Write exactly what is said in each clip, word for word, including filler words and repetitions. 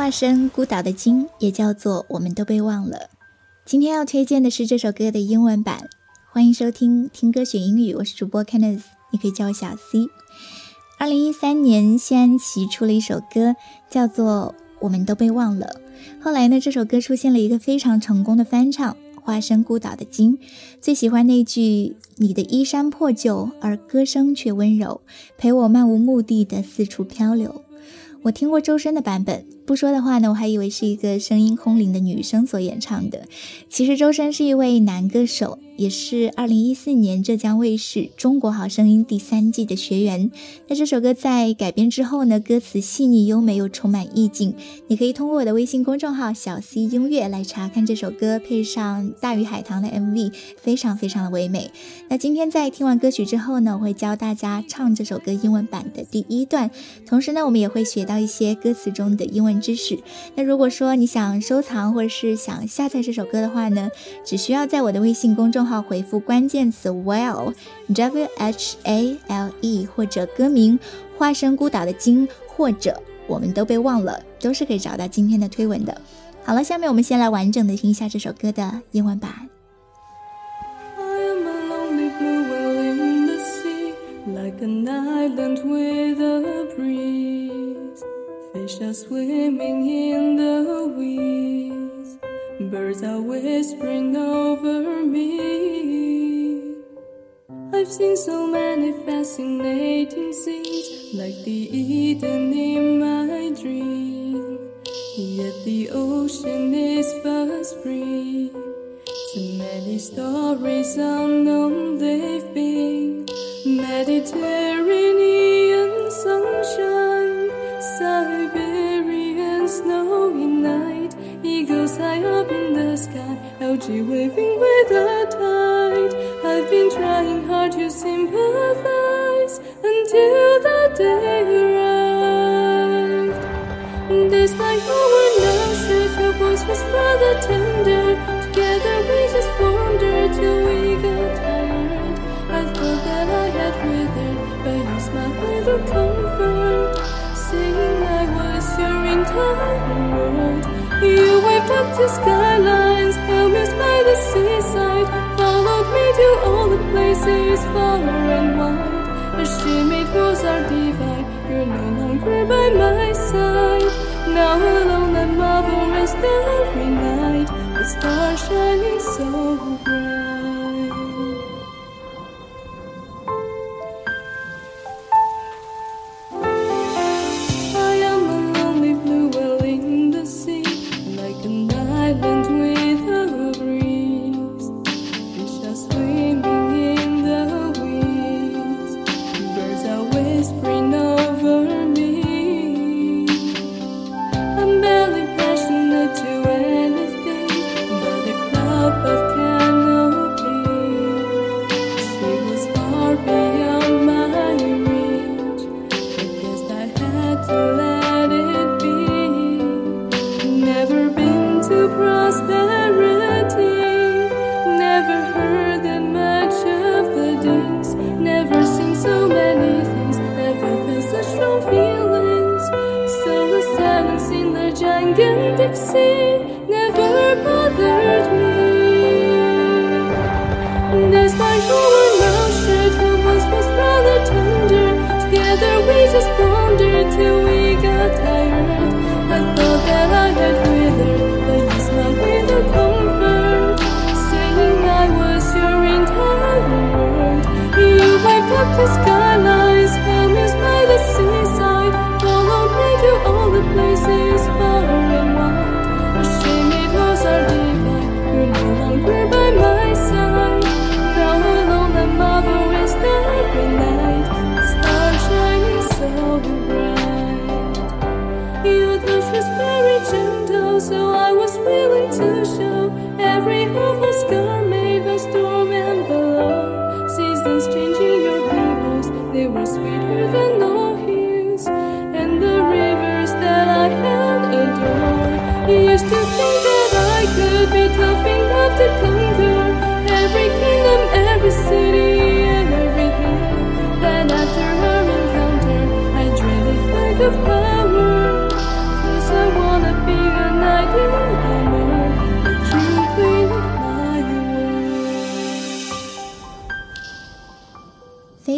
化身孤岛的鲸，也叫做我们都被忘了。今天要推荐的是这首歌的英文版，欢迎收听听歌学英语，我是主播 Kenneth， 你可以叫我小 C。 二零一三年谢安琪出了一首歌叫做我们都被忘了，后来呢这首歌出现了一个非常成功的翻唱，化身孤岛的鲸。最喜欢那句你的衣衫破旧，而歌声却温柔，陪我漫无目的的四处漂流。我听过周深的版本，不说的话呢，我还以为是一个声音空灵的女生所演唱的。其实周深是一位男歌手，也是二零一四年浙江卫视中国好声音第三季的学员。那这首歌在改编之后呢，歌词细腻优美又充满意境，你可以通过我的微信公众号小 C 音乐来查看这首歌，配上大鱼海棠的 M V， 非常非常的唯美。那今天在听完歌曲之后呢，我会教大家唱这首歌英文版的第一段，同时呢我们也会学到一些歌词中的英文知识。那如果说你想收藏或者是想下载这首歌的话呢，只需要在我的微信公众号回复关键词 Whale W H A L E 或者歌名化身孤岛的鲸或者我们都被忘了，都是可以找到今天的推文的。好了，下面我们先来完整的听一下这首歌的英文版。 Like an island with a breeze, fish are swimming in the weeds, birds are whispering over me. I've seen so many fascinating scenes, like the Eden in my dream, yet the ocean is fast free. Too many stories unknown they've been, Mediterranean sunshine, Siberian snowy night, eagles high up in the sky, algae waving with the tide. I've been trying hard to sympathize until the day arrived. Despite our love, your voice was rather tender. Together we just wandered till we got tired. I thought that I had withered, but you smiled with a comfort, saying I was your entire world. You waved up to skylines, held me by the seaside, followed me to all the places far and wide. A shame it was our divide, you're no longer by my side. Now alone I marvel and starry night, the stars shining so bright. Gigantic sea never bothered me. Despite our love shared, your voice was rather tender. Together we just wandered till we got tired. I thought that I had withered, but you smiled with a comfort, saying I was your entire world. You wiped up the skylines, held me by the seaside, followed me to all the places far and wide. A shame it was our divide, you're no longer by my side. Now alone I marvel in starry night, the stars shining so bright. Your touch was very gentle, so I was willing to show every awful scar made by storm and below. Seasons changing your peoples, they were sweeter than all hills, and the rivers that I had adored. You used to think that I could be tough enough to conquer every kingdom, every city, and every hill. Then after our encounter, I dreaded lack of power, 'cause I wanna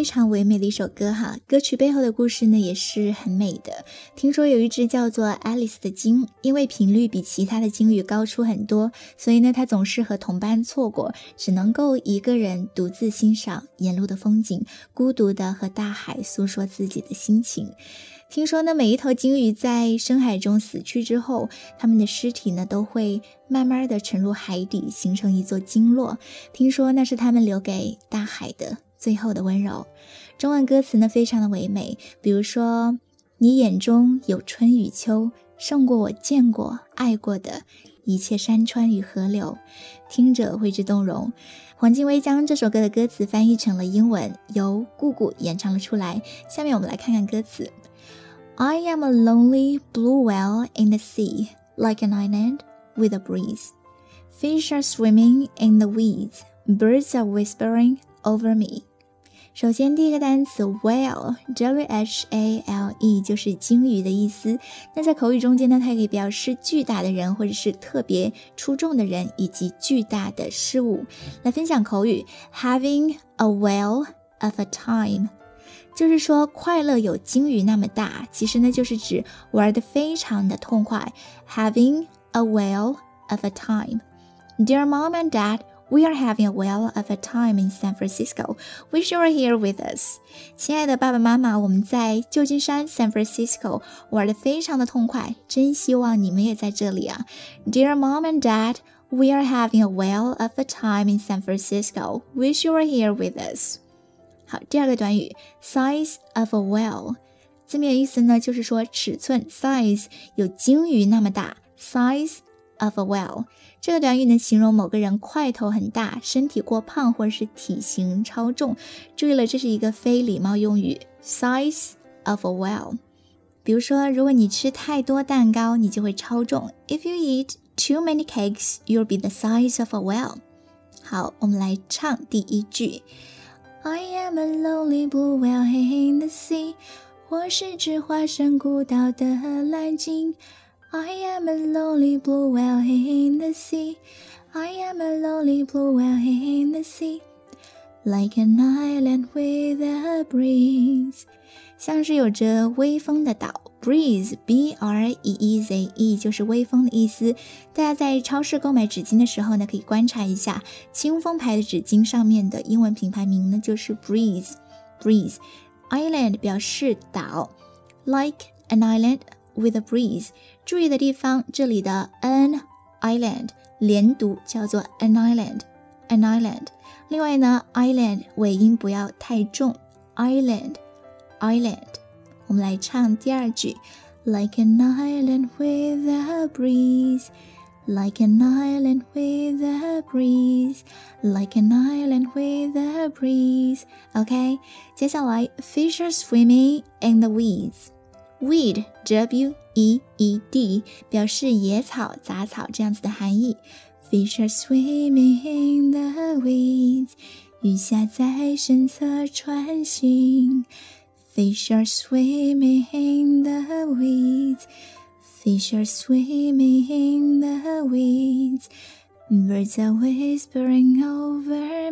常唯美的一首歌哈，歌曲背后的故事呢也是很美的。听说有一只叫做 Alice 的鲸，因为频率比其他的鲸鱼高出很多，所以呢它总是和同伴错过，只能够一个人独自欣赏沿路的风景，孤独的和大海诉说自己的心情。听说呢，每一头鲸鱼在深海中死去之后，它们的尸体呢都会慢慢的沉入海底，形成一座鲸落。听说那是它们留给大海的最后的温柔。中文歌词呢非常的唯美，比如说你眼中有春与秋，胜过我见过爱过的一切山川与河流，听着为之动容。黄靖薇将这首歌的歌词翻译成了英文，由顾顾演唱了出来。下面我们来看看歌词。I am a lonely blue whale in the sea, like an island with a breeze. Fish are swimming in the weeds, birds are whispering over me. 首先第一个单词 whale, W H A L E 就是鲸鱼的意思。那在口语中间呢，它可以表示巨大的人，或者是特别出众的人，以及巨大的事物。来分享口语 having a whale of a time，就是说快乐有鲸鱼那么大，其实呢就是指玩得非常的痛快。 Having a whale of a time. Dear mom and dad, we are having a whale of a time in San Francisco. Wish you were here with us. 亲爱的爸爸妈妈，我们在旧金山 San Francisco 玩得非常的痛快，真希望你们也在这里啊。 Dear mom and dad, we are having a whale of a time in San Francisco. Wish you were here with us.好，第二个短语 size of a whale， 字面意思呢就是说尺寸 size 有鲸鱼那么大 size of a whale。 这个短语呢形容某个人块头很大，身体过胖，或者是体型超重。注意了，这是一个非礼貌用语 size of a whale。 比如说，如果你吃太多蛋糕，你就会超重。 If you eat too many cakes, you'll be the size of a whale。 好，我们来唱第一句。I am a lonely blue whale in the sea， 我是只化身孤岛的蓝鲸。 I am a lonely blue whale in the sea， I am a lonely blue whale in the sea， like an island with a breeze， 像是有着微风的岛。 Breeze, B R E E Z E 就是微风的意思。大家在超市购买纸巾的时候呢，可以观察一下清风牌的纸巾上面的英文品牌名呢就是 Breeze。 Breeze Island 表示岛， like an island with a breeze。 注意的地方，这里的 an island 连读叫做 an island an island。 另外呢 island 尾音不要太重， island island。我们来唱第二句 Like an island with a breeze, Like an island with a breeze, Like an island with a breeze. OK， 接下来 Fish are swimming in the weeds. Weed, W E E D 表示野草、杂草这样子的含义。 Fish are swimming in the weeds， 鱼虾在深侧穿行。Fish are swimming in the weeds, Fish are swimming in the weeds, Birds are whispering over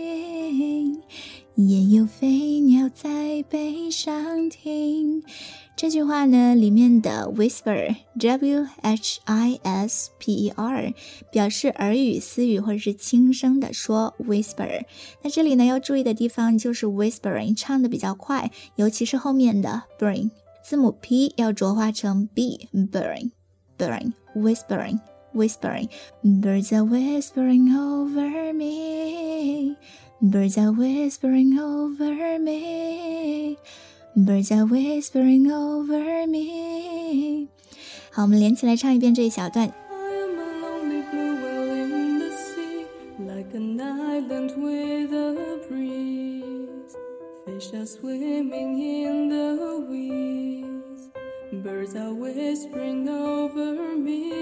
me， 也有飞鸟在背上听。这句话呢里面的 whisper W H I S P E R 表示耳语、私语或者是轻声的说 whisper。 那这里呢要注意的地方就是 whispering 唱的比较快，尤其是后面的 bring 字母 P 要浊化成 B burring burring whispering whispering Birds are whispering over me Birds are whispering over me Birds are whispering over me。 好，我们连起来唱一遍这一小段。 I am a lonely blue whale in the sea, like an island with a breeze. Fish are swimming in the weeds, birds are whispering over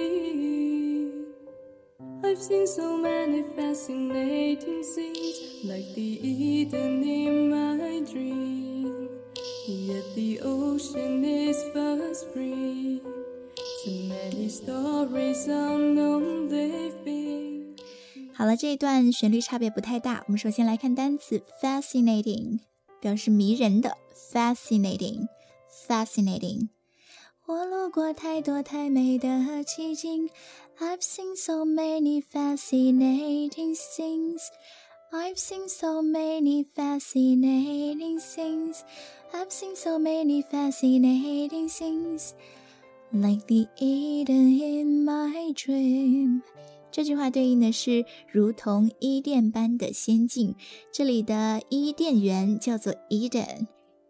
me. I've seen so many fascinating scenes, like the Eden in my dream.Yet the ocean is fast free. Too many stories unknown they've been. 好了，这一段旋律差别不太大。我们首先来看单词 fascinating。 表示迷人的 fascinating fascinating。 我路过太多太美的奇景， I've seen so many fascinating things I've seen so many fascinating things I've seen so many fascinating things Like the Eden in my dream。 这句话对应的是如同伊甸般的仙境，这里的伊甸园叫做 Eden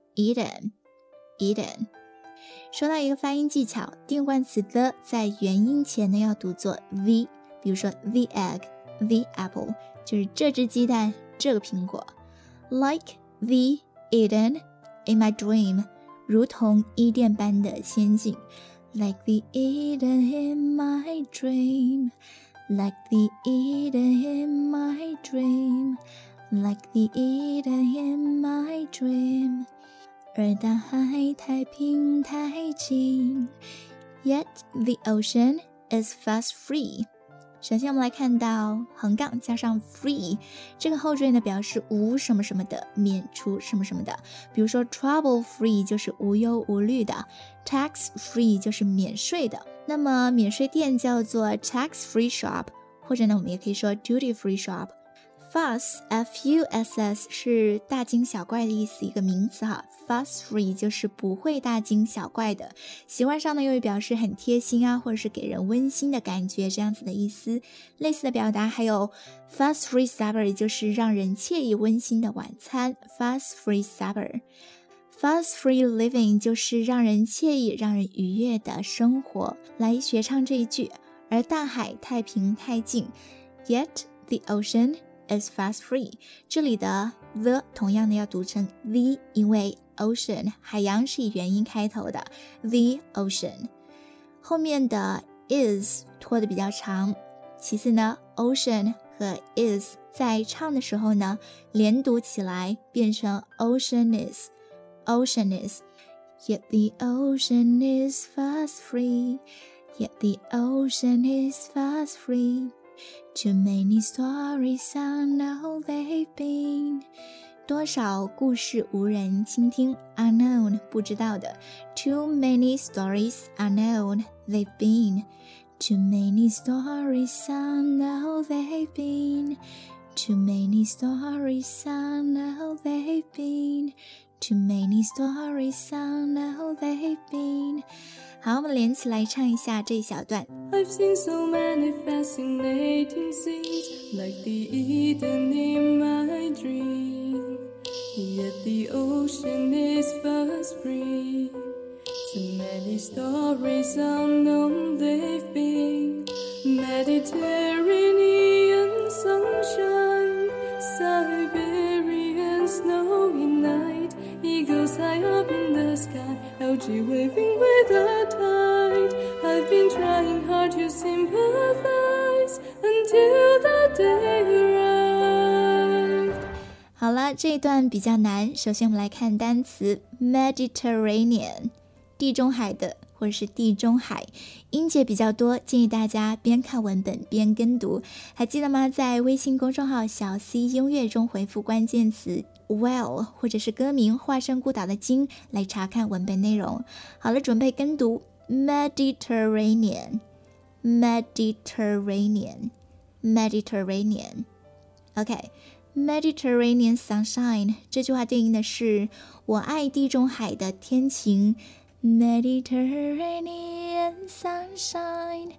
Eden Eden。 说到一个发音技巧，定冠词 the 在元音前呢要读作 the， 比如说 the egg the apple， 就是这只鸡蛋，这个苹果。 Like the Eden in my dream， 如同伊甸般的仙境。 Like the Eden in my dream Like the Eden in my dream Like the Eden in my dream。 而大海太平太静， Yet the ocean is fast free。 首先我们来看到横杠加上 free， 这个后缀呢表示无什么什么的，免除什么什么的。比如说 trouble free 就是无忧无虑的， tax free 就是免税的。那么免税店叫做 tax free shop， 或者呢我们也可以说 duty free shop。Fuss F U S S 是大惊小怪的意思，一个名词哈。Fuss free 就是不会大惊小怪的。习惯上呢又表示很贴心啊，或者是给人温馨的感觉，这样子的意思。类似的表达还有 Fuss free supper， 就是让人惬意温馨的晚餐。Fuss free supper。Fuss free living 就是让人惬意让人愉悦的生活。来学唱这一句，而大海太平太静， Yet the ocean is fast free。 这里的 the 同样的要读成 the， 因为 ocean 海洋是以元音开头的 the ocean。 后面的 is 拖得比较长。其次呢 ocean 和 is 在唱的时候呢连读起来变成 ocean is ocean is Yet the ocean is fast free Yet the ocean is fast free Too many stories I know they've been。 多少故事无人倾听 unknown 不知道的。 Too many stories unknown they've been Too many stories I know they've been Too many stories I know they've been Too many stories I know they've been。 好，我们连起来唱一下这一小段。 I've seen so many fascinating things Like the Eden in my dream Yet the ocean is fast free Too many stories unknown they've been Mediterranean sunshine Siberian snowy night Eagles high up in the sky Algae waving with the tide I've been trying hard to sympathize Until the day arrived。 好了，这一段比较难，首先我们来看单词 Mediterranean， 地中海的或者是地中海，音节比较多，建议大家边看文本边跟读。还记得吗？在微信公众号小 C 音乐中回复关键词 Well 或者是歌名化身孤岛的鲸来查看文本内容。好了，准备跟读 Mediterranean Mediterranean Mediterranean OK Mediterranean sunshine 这句话对应的是我爱地中海的天晴。 Mediterranean sunshine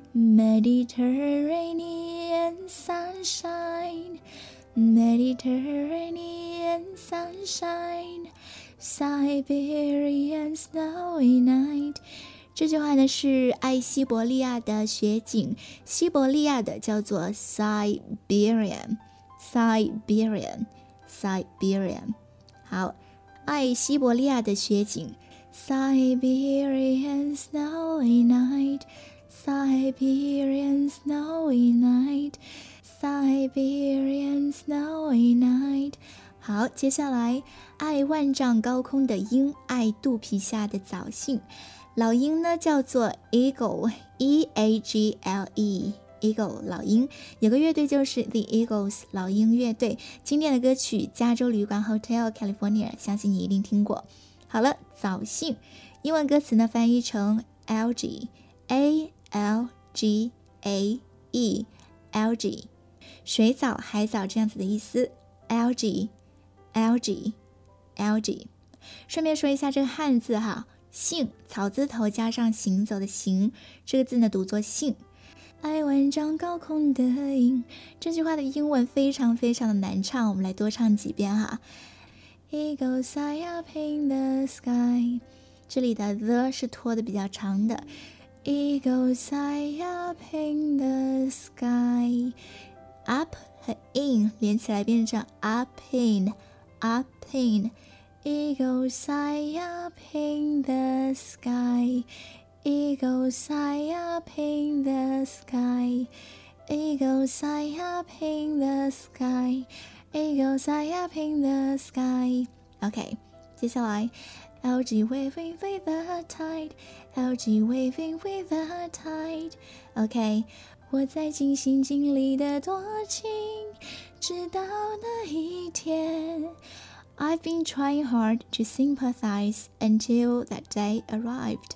Mediterranean sunshine Mediterranean sunshine Siberian snowy night。 这句话呢是爱西伯利亚的雪景，西伯利亚的叫做 Siberian Siberian Siberian。 好，爱西伯利亚的雪景 Siberian snowy night Siberian snowy night Siberian snowy night。 好，接下来爱万丈高空的鹰，爱肚皮下的早杏。老鹰呢叫做 Eagle E A G L E Eagle 老鹰，有个乐队就是 The Eagles 老鹰乐队，经典的歌曲《加州旅馆 Hotel California》，相信你一定听过。好了，早兴英文歌词呢翻译成 algae A L G A E algae 水藻海藻这样子的意思 algae algae algae 顺便说一下这个汉字哈，兴草字头加上行走的行，这个字呢读作兴。爱万丈高空的鹰，这句话的英文非常非常的难唱，我们来多唱几遍哈。Eagle high up in the sky， 这里的 the 是拖的比较长的。Eagle high up in the sky， up 和 in 连起来变成 up in up in。Eagle high up in the sky， Eagle high up in the sky， Eagle high up in the sky。Eagles high up in the sky. OK， 接下来 algae waving with the tide, algae waving with the tide. OK， 我在尽心尽力的多情，直到那一天。I've been trying hard to sympathize until that day arrived.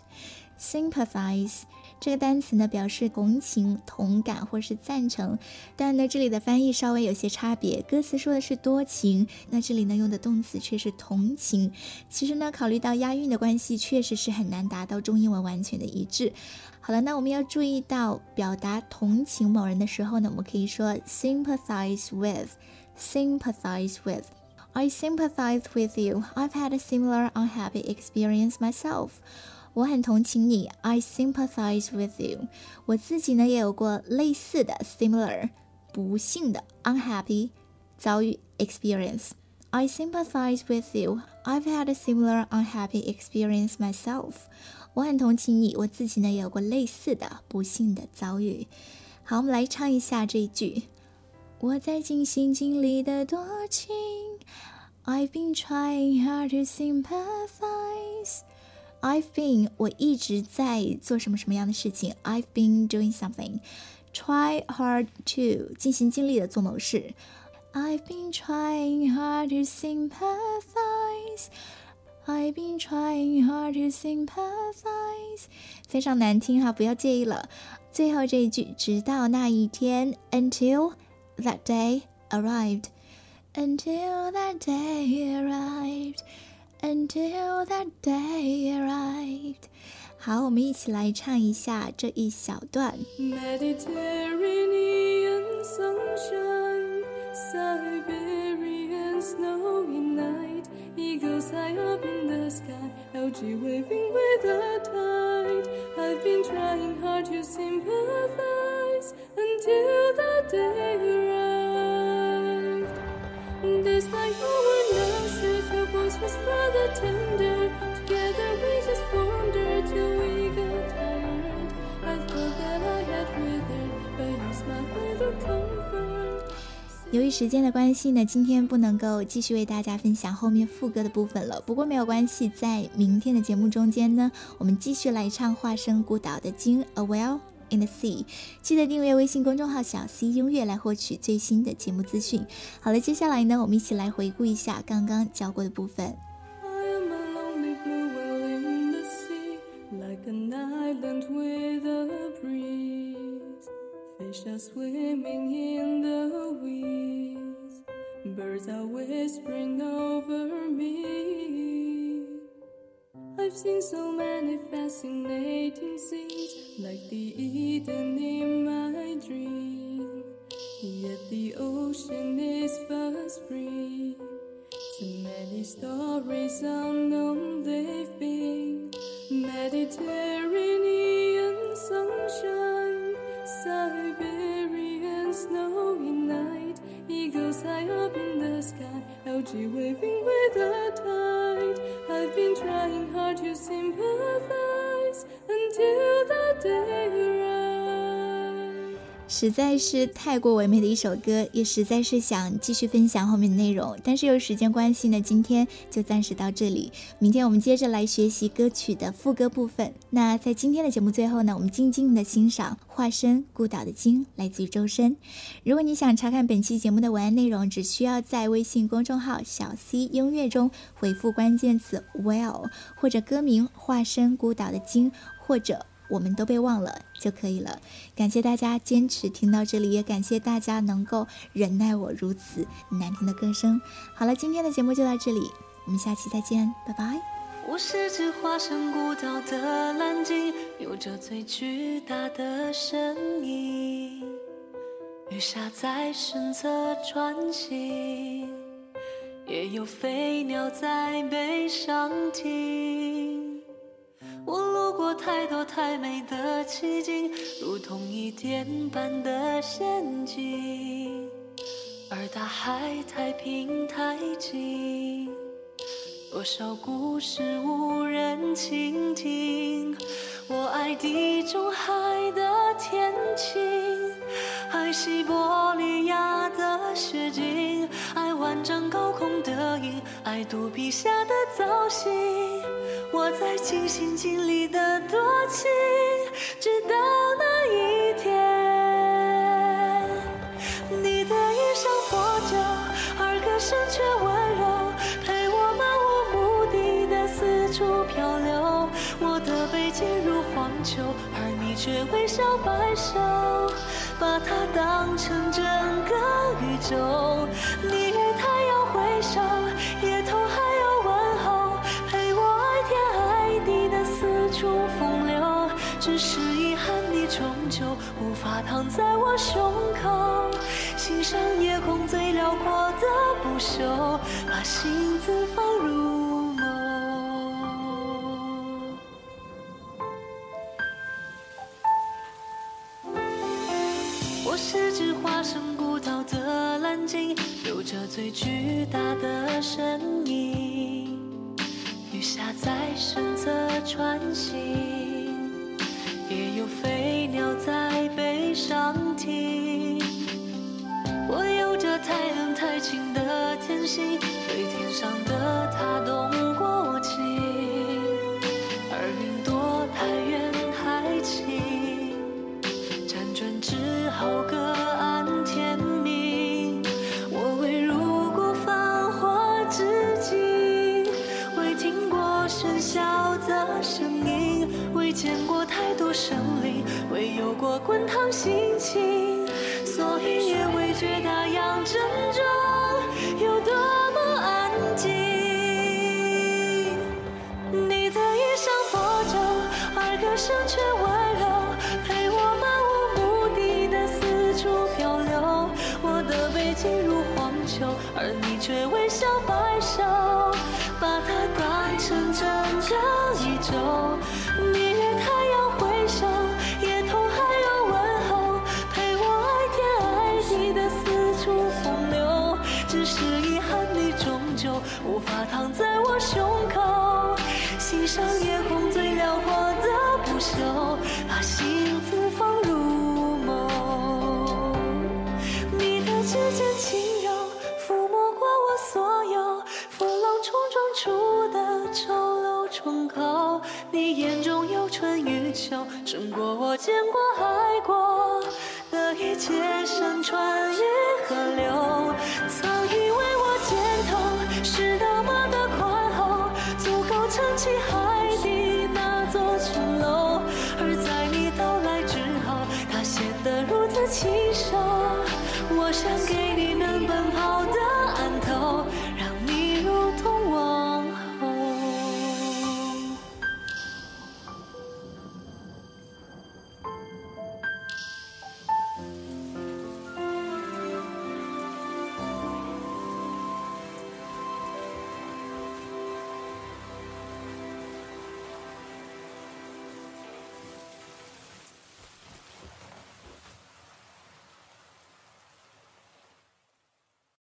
Sympathize这个单词呢表示同情、同感或是赞成，但呢这里的翻译稍微有些差别，歌词说的是多情，那这里呢用的动词却是同情。其实呢考虑到押韵的关系，确实是很难达到中英文完全的一致。好了，那我们要注意到表达同情某人的时候呢，我们可以说 sympathize with sympathize with I sympathize with you. I've had a similar unhappy experience myself. 我很同情你 I sympathize with you. 我自己呢也有过类似的 similar 不幸的 unhappy 遭遇 experience. I sympathize with you. I've had a similar unhappy experience myself. 我很同情你，我自己呢也有过类似的不幸的遭遇。好，我们来唱一下这一句。我在尽心尽力的多情 I've been trying hard to sympathize. I've been 我一直在做什么什么样的事情 I've been doing something. Try hard to 尽心尽力的做某事 I've been trying hard to sympathize. I've been trying hard to sympathize. 非常难听哈，不要介意了。最后这一句，直到那一天 until that day arrived. Until that day arrived. Until that day arrived. 好，我们一起来唱一下这一小段。 Mediterranean sunshine, Siberian snowy night, eagles high up in the sky, algae waving with the tide. I've been trying hard to sympathize until that day arrived. Despite our nurses, your voice was rather tender. Together we just wandered till we got tired. I thought that I had withered, but you smiled with a comfort. 由于时间的关系呢，今天不能够继续为大家分享后面副歌的部分了。不过没有关系，在明天的节目中间呢，我们继续来唱化身孤岛的鲸 A Whale in the Sea。 记得订阅微信公众号小 C 音乐来获取最新的节目资讯。好了，接下来呢，我们一起来回顾一下刚刚教过的部分。 Like an island with a breeze, fish are swimming in the weeds, birds are whispering over me. I've seen so many fascinating scenes, like the Eden in my dream, yet the ocean is fast free. So many stories unknown they've been. Mediterranean sunshine, Siberian snowy night, eagles high up in the sky, algae waving with the tide. I've been trying hard to sympathize until that day arrived. 是实在是太过唯美的一首歌，也实在是想继续分享后面的内容，但是由于时间关系呢，今天就暂时到这里，明天我们接着来学习歌曲的副歌部分。那在今天的节目最后呢，我们静静的欣赏化身孤岛的鲸，来自于周深。如果你想查看本期节目的文案内容，只需要在微信公众号小 C 音乐中回复关键词 Well 或者歌名化身孤岛的鲸，或者我们都被忘了就可以了。感谢大家坚持听到这里，也感谢大家能够忍耐我如此难听的歌声。好了，今天的节目就到这里，我们下期再见，拜拜。 我是只化身孤岛的蓝鲸，有着最巨大的身影，鱼虾在身侧穿行，也有飞鸟在背上停。我路过太多太美的奇景，如同一点般的陷阱，而大海太平太静，多少故事无人倾听。我爱地中海的天晴，爱西伯利亚的雪景，爱万丈高空的鹰，爱肚皮下的造型。我在尽心尽力的多情，直到那一天，你的衣裳破旧，而歌声却温柔，陪我漫无目的的四处漂流。我的背进入荒丘，而你却微笑摆手，把它当成整个宇宙。你与太阳挥手，夜头还有问候，陪我爱天爱地的四处风流。只是遗憾你终究无法躺在我胸口，欣赏夜空最辽阔的不朽，把心字放入梦。我是只化身孤岛的蓝鲸，有着最巨大的身影，鱼虾在身侧穿行，也有飞鸟在背上停。我有着太冷太清的天性，对天上的他动过情，而云朵太远太轻，辗转只好各安天命。我未入过繁华之境，未听过喧嚣的声音，未见过太多生灵，未有过滚烫心情，所以也未觉大洋真正有多么安静。你的衣裳破旧，而歌声却温柔，陪我漫无目的的四处漂流。我的背进入荒丘，而你却微笑摆手，把它当成整个宇宙。你与太阳挥手，夜头还有问候，陪我爱天爱地的四处风流。只是遗憾你终究无法躺在我胸口，欣赏夜空最辽阔的不朽，把心字放入梦。你的指尖轻柔抚摸过我所有风浪冲撞出的丑陋窗口，你眼中有春与秋，胜过我见过爱过的一切山川与河流。曾以为我肩头是多么的宽厚，足够撑起海底那座城楼，而在你到来之后，它显得如此清瘦。我想给你能奔跑的